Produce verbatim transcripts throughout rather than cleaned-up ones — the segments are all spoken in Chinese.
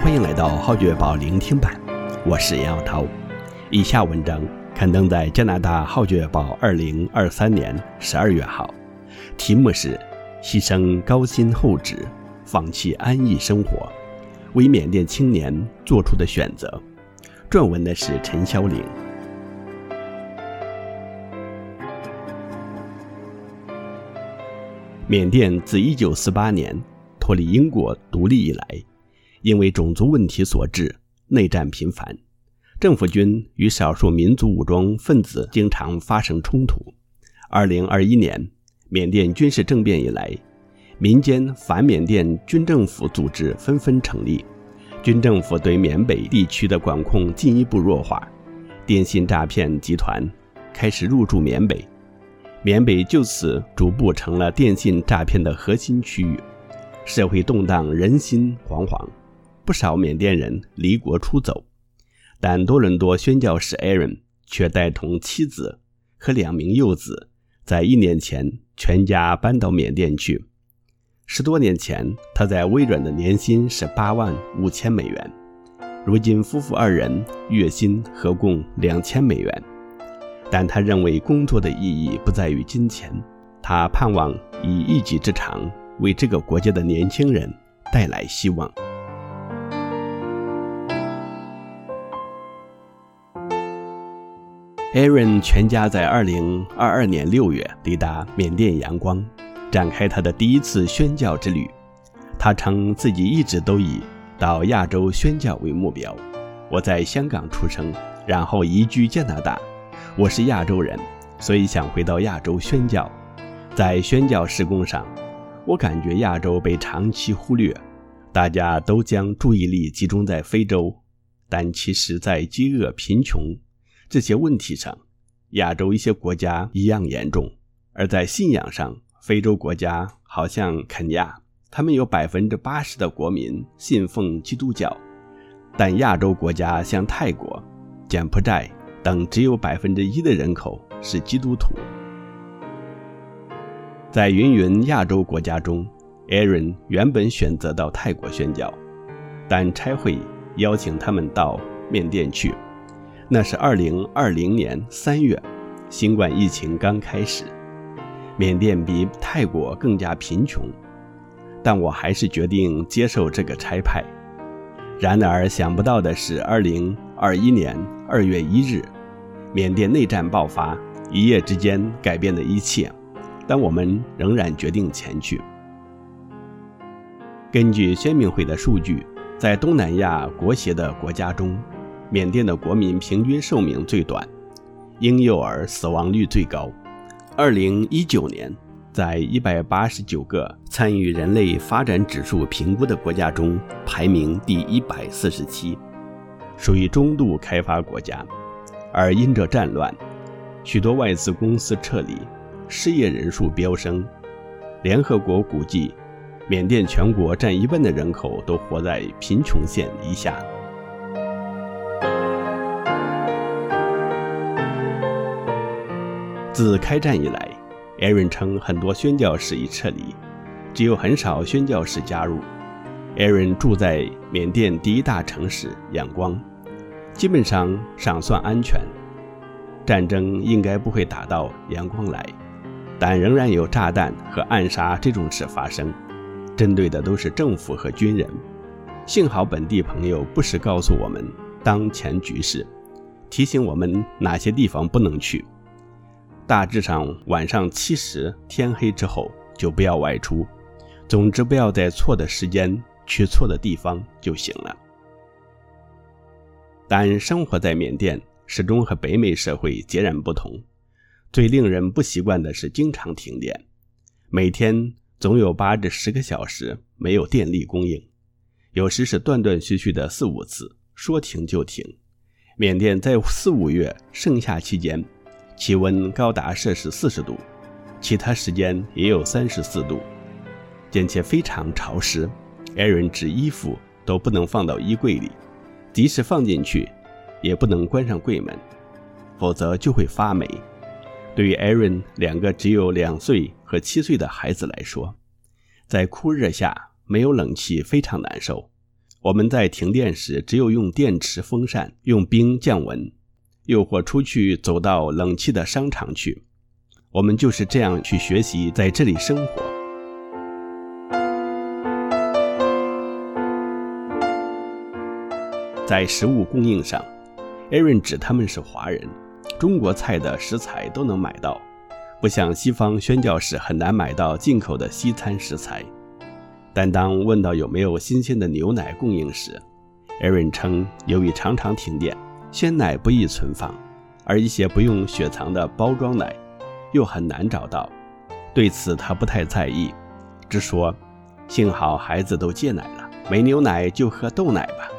欢迎来到浩月报聆听版，我是杨晓涛。以下文章刊登在加拿大浩月报二零二三年十二月号，题目是牺牲高薪厚职，放弃安逸生活，为缅甸青年做出的选择。撰文的是陈霄玲。缅甸自一九四八年脱离英国独立以来，因为种族问题所致，内战频繁，政府军与少数民族武装分子经常发生冲突。二零二一年缅甸军事政变以来，民间反缅甸军政府组织纷纷成立，军政府对缅北地区的管控进一步弱化，电信诈骗集团开始入驻缅北，缅北就此逐步成了电信诈骗的核心区域，社会动荡，人心惶惶，不少缅甸人离国出走。但多伦多宣教士 Aaron 却带同妻子和两名幼子，在一年前全家搬到缅甸去。十多年前，他在微软的年薪是八万五千美元，如今夫妇二人月薪合共两千美元。但他认为工作的意义不在于金钱，他盼望以一己之长为这个国家的年轻人带来希望。Aaron 全家在二零二二年六月抵达缅甸阳光，展开他的第一次宣教之旅。他称自己一直都以到亚洲宣教为目标。我在香港出生，然后移居加拿大。我是亚洲人，所以想回到亚洲宣教。在宣教事工上，我感觉亚洲被长期忽略，大家都将注意力集中在非洲，但其实在饥饿、贫穷这些问题上，亚洲一些国家一样严重。而在信仰上，非洲国家好像肯亚，他们有 百分之八十 的国民信奉基督教，但亚洲国家像泰国、柬埔寨等只有 百分之一 的人口是基督徒。在芸芸亚洲国家中， Aaron 原本选择到泰国宣教，但差会邀请他们到缅甸去。那是二零二零年三月，新冠疫情刚开始，缅甸比泰国更加贫穷，但我还是决定接受这个差派。然而想不到的是，二零二一年二月一日，缅甸内战爆发，一夜之间改变了一切，但我们仍然决定前去。根据宣明会的数据，在东南亚国协的国家中，缅甸的国民平均寿命最短，婴幼儿死亡率最高。二零一九年，在一百八十九个参与人类发展指数评估的国家中，排名第一百四十七，属于中度开发国家。而因着战乱，许多外资公司撤离，失业人数飙升。联合国估计，缅甸全国占一半的人口都活在贫穷线以下。自开战以来， Aaron 称很多宣教士已撤离，只有很少宣教士加入。 Aaron 住在缅甸第一大城市仰光，基本上尚算安全，战争应该不会打到阳光来，但仍然有炸弹和暗杀这种事发生，针对的都是政府和军人。幸好本地朋友不时告诉我们当前局势，提醒我们哪些地方不能去。大致上晚上七时天黑之后就不要外出，总之不要在错的时间去错的地方就行了。但生活在缅甸始终和北美社会截然不同，最令人不习惯的是经常停电，每天总有八至十个小时没有电力供应，有时是断断续续的四五次，说停就停。缅甸在四五月盛夏期间，气温高达摄氏四十度，其他时间也有三十四度，天气非常潮湿。 Aaron 指衣服都不能放到衣柜里，即使放进去也不能关上柜门，否则就会发霉。对于 Aaron 两个只有两岁和七岁的孩子来说，在酷热下没有冷气非常难受。 我们在停电时只有用电池风扇，用冰降温，又或出去走到冷气的商场去。我们就是这样去学习在这里生活。在食物供应上， Aaron 指他们是华人，中国菜的食材都能买到，不像西方宣教士很难买到进口的西餐食材。但当问到有没有新鲜的牛奶供应时， Aaron 称由于常常停电，鲜奶不易存放，而一些不用雪藏的包装奶又很难找到。对此他不太在意，只说幸好孩子都戒奶了，没牛奶就喝豆奶吧。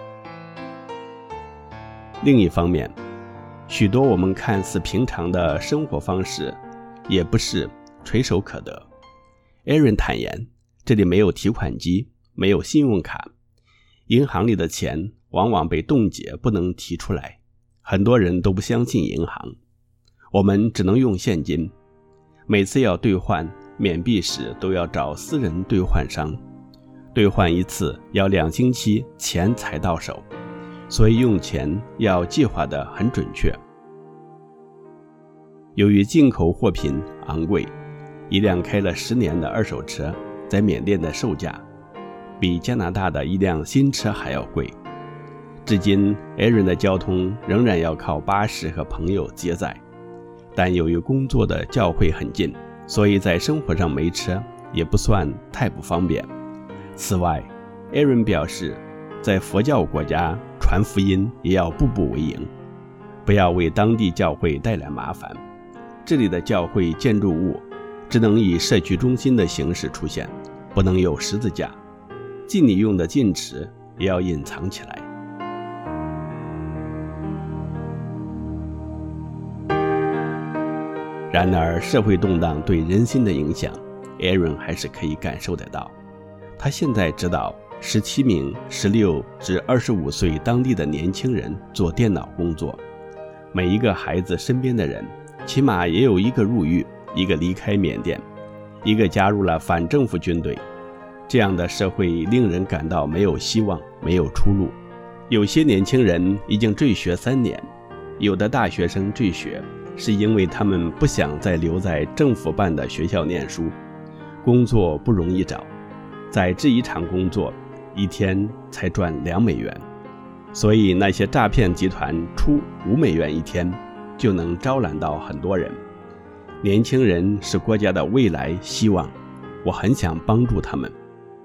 另一方面，许多我们看似平常的生活方式也不是垂手可得。 Aaron 坦言，这里没有提款机，没有信用卡，银行里的钱往往被冻结，不能提出来，很多人都不相信银行，我们只能用现金，每次要兑换缅币时都要找私人兑换商，兑换一次要两星期钱才到手，所以用钱要计划得很准确。由于进口货品昂贵，一辆开了十年的二手车在缅甸的售价比加拿大的一辆新车还要贵。至今 Aaron 的交通仍然要靠巴士和朋友接载，但由于工作的教会很近，所以在生活上没车也不算太不方便。此外， Aaron 表示，在佛教国家传福音也要步步为营，不要为当地教会带来麻烦。这里的教会建筑物只能以社区中心的形式出现，不能有十字架，祭礼用的进池也要隐藏起来。然而社会动荡对人心的影响 Aaron 还是可以感受得到。他现在指导十七名十六至二十五岁当地的年轻人做电脑工作，每一个孩子身边的人起码也有一个入狱，一个离开缅甸，一个加入了反政府军队。这样的社会令人感到没有希望，没有出路。有些年轻人已经坠学三年，有的大学生坠学是因为他们不想再留在政府办的学校念书，工作不容易找，在制衣厂工作一天才赚两美元，所以那些诈骗集团出五美元一天就能招揽到很多人。年轻人是国家的未来希望，我很想帮助他们。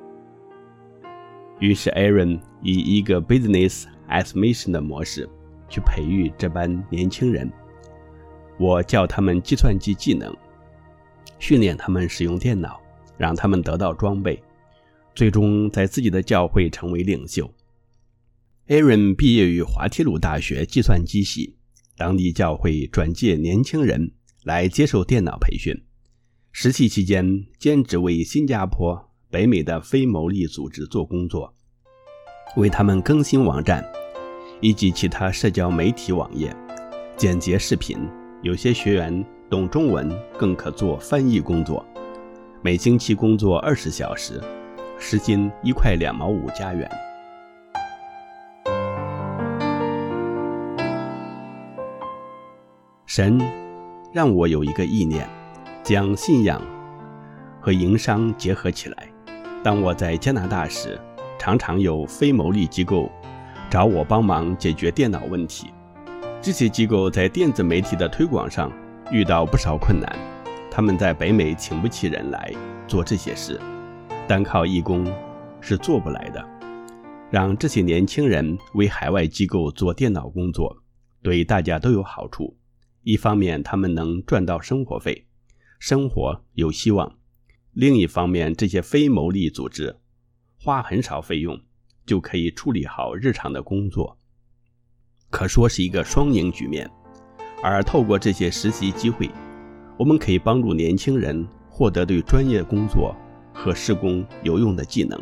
于是 Aaron 以一个 business as mission 的模式去培育这班年轻人。我教他们计算机技能，训练他们使用电脑，让他们得到装备，最终在自己的教会成为领袖。 Aaron 毕业于滑铁卢大学计算机系，当地教会转介年轻人来接受电脑培训，实习期间兼职为新加坡、北美的非牟利组织做工作，为他们更新网站以及其他社交媒体网页，剪辑视频，有些学员懂中文更可做翻译工作，每星期工作二十小时，时薪一块两毛五加元。神让我有一个意念，将信仰和营商结合起来。当我在加拿大时，常常有非牟利机构找我帮忙解决电脑问题。这些机构在电子媒体的推广上遇到不少困难，他们在北美请不起人来做这些事，单靠义工是做不来的。让这些年轻人为海外机构做电脑工作，对大家都有好处。一方面他们能赚到生活费，生活有希望；另一方面这些非牟利组织花很少费用就可以处理好日常的工作，可说是一个双赢局面。而透过这些实习机会，我们可以帮助年轻人获得对专业工作和施工有用的技能。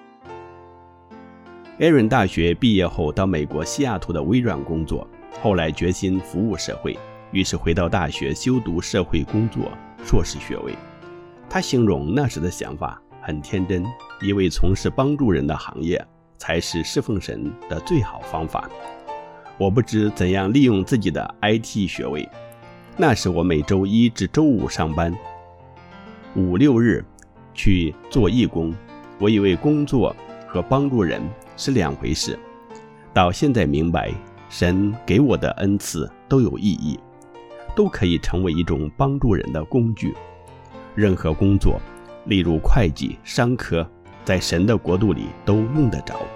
Aaron 大学毕业后到美国西雅图的微软工作，后来决心服务社会，于是回到大学修读社会工作硕士学位。他形容那时的想法很天真，因为从事帮助人的行业才是侍奉神的最好方法。我不知怎样利用自己的 I T 学位，那时我每周一至周五上班，五六日去做义工。我以为工作和帮助人是两回事，到现在明白，神给我的恩赐都有意义，都可以成为一种帮助人的工具。任何工作，例如会计、商科，在神的国度里都用得着。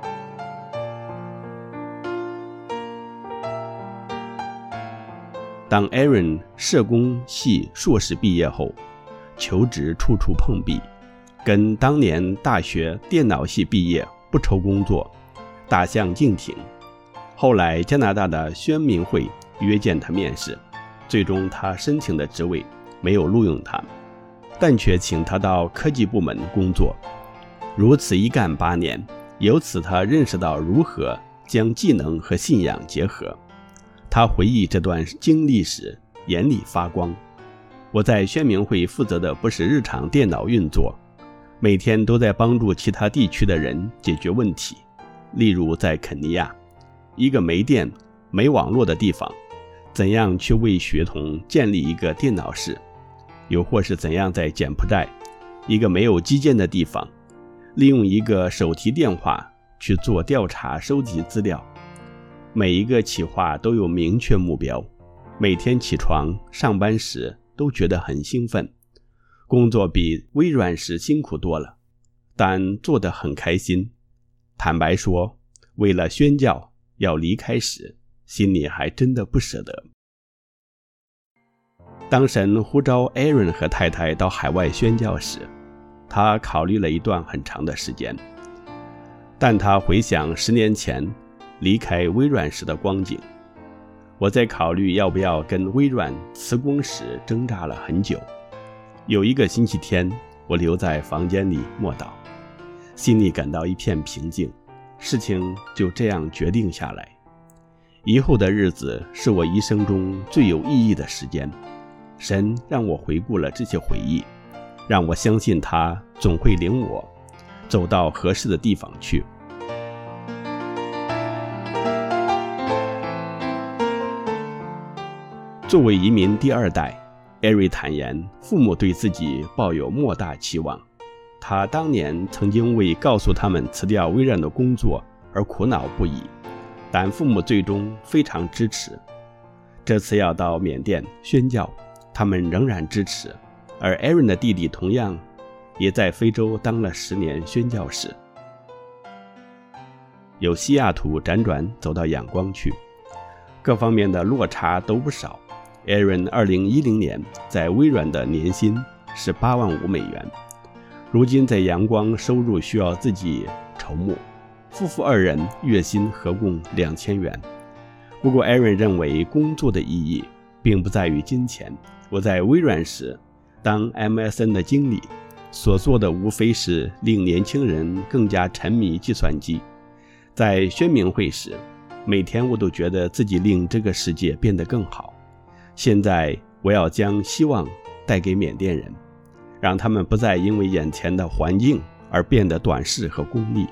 当 Aaron 社工系硕士毕业后，求职处处碰壁，跟当年大学电脑系毕业不愁工作大相径庭。后来加拿大的宣明会约见他面试，最终他申请的职位没有录用他，但却请他到科技部门工作。如此一干八年，由此他认识到如何将技能和信仰结合。他回忆这段经历时眼里发光。我在宣明会负责的不是日常电脑运作，每天都在帮助其他地区的人解决问题。例如在肯尼亚，一个没电没网络的地方，怎样去为学童建立一个电脑室，又或是怎样在柬埔寨一个没有基建的地方，利用一个手提电话去做调查收集资料。每一个企划都有明确目标，每天起床上班时都觉得很兴奋，工作比微软时辛苦多了，但做得很开心。坦白说，为了宣教要离开时，心里还真的不舍得。当神呼召 Aaron 和太太到海外宣教时，他考虑了一段很长的时间，但他回想十年前离开微软时的光景。我在考虑要不要跟微软辞工时挣扎了很久。有一个星期天，我留在房间里默祷，心里感到一片平静，事情就这样决定下来。以后的日子是我一生中最有意义的时间，神让我回顾了这些回忆，让我相信他总会领我走到合适的地方去。作为移民第二代，艾瑞坦言，父母对自己抱有莫大期望。他当年曾经为告诉他们辞掉微软的工作而苦恼不已，但父母最终非常支持。这次要到缅甸宣教，他们仍然支持。而 Aaron 的弟弟同样也在非洲当了十年宣教士，由西雅图辗转走到仰光去，各方面的落差都不少。Aaron 二零一零年在微软的年薪是八万五美元，如今在阳光收入需要自己筹募，夫妇二人月薪合共两千元。不过 Aaron 认为工作的意义并不在于金钱。我在微软时当 M S N 的经理，所做的无非是令年轻人更加沉迷计算机。在宣明会时，每天我都觉得自己令这个世界变得更好。现在我要将希望带给缅甸人，让他们不再因为眼前的环境而变得短视和功利。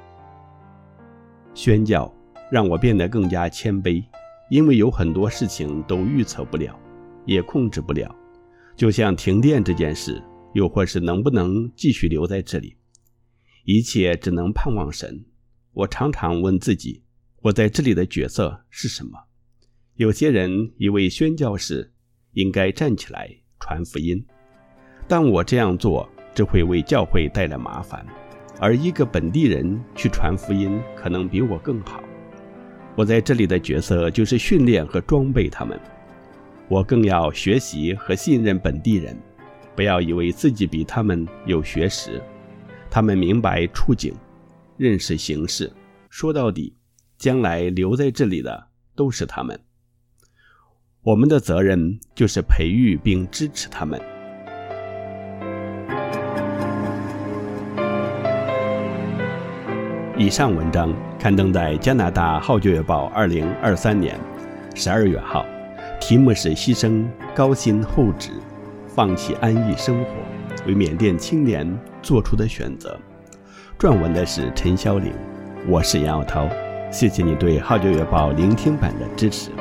宣教让我变得更加谦卑，因为有很多事情都预测不了，也控制不了，就像停电这件事，又或是能不能继续留在这里，一切只能盼望神。我常常问自己，我在这里的角色是什么？有些人以为宣教士应该站起来传福音，但我这样做只会为教会带来麻烦，而一个本地人去传福音可能比我更好。我在这里的角色就是训练和装备他们，我更要学习和信任本地人，不要以为自己比他们有学识。他们明白处境，认识形势，说到底，将来留在这里的都是他们。我们的责任就是培育并支持他们。以上文章刊登在加拿大《号角月报》二零二三年十二月号，题目是牺牲高薪厚职，放弃安逸生活，为缅甸青年做出的选择。撰文的是陈霄玲。 我是杨晓涛，谢谢你对《号角月报》聆听版的支持。